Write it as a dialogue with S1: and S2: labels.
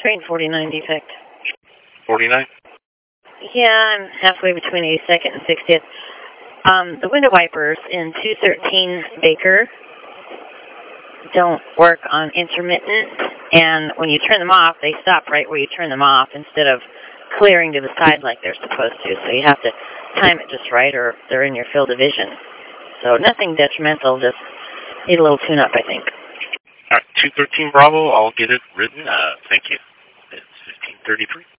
S1: Train 49 defect.
S2: 49?
S1: Yeah, I'm halfway between 82nd and 60th. The window wipers in 213 Baker don't work on intermittent, and when you turn them off, they stop right where you turn them off instead of clearing to the side like they're supposed to. So you have to time it just right or they're in your field of vision. So nothing detrimental, just need a little tune-up, I think.
S2: All right, 213 Bravo, I'll get it written. Thank you. It's 1533.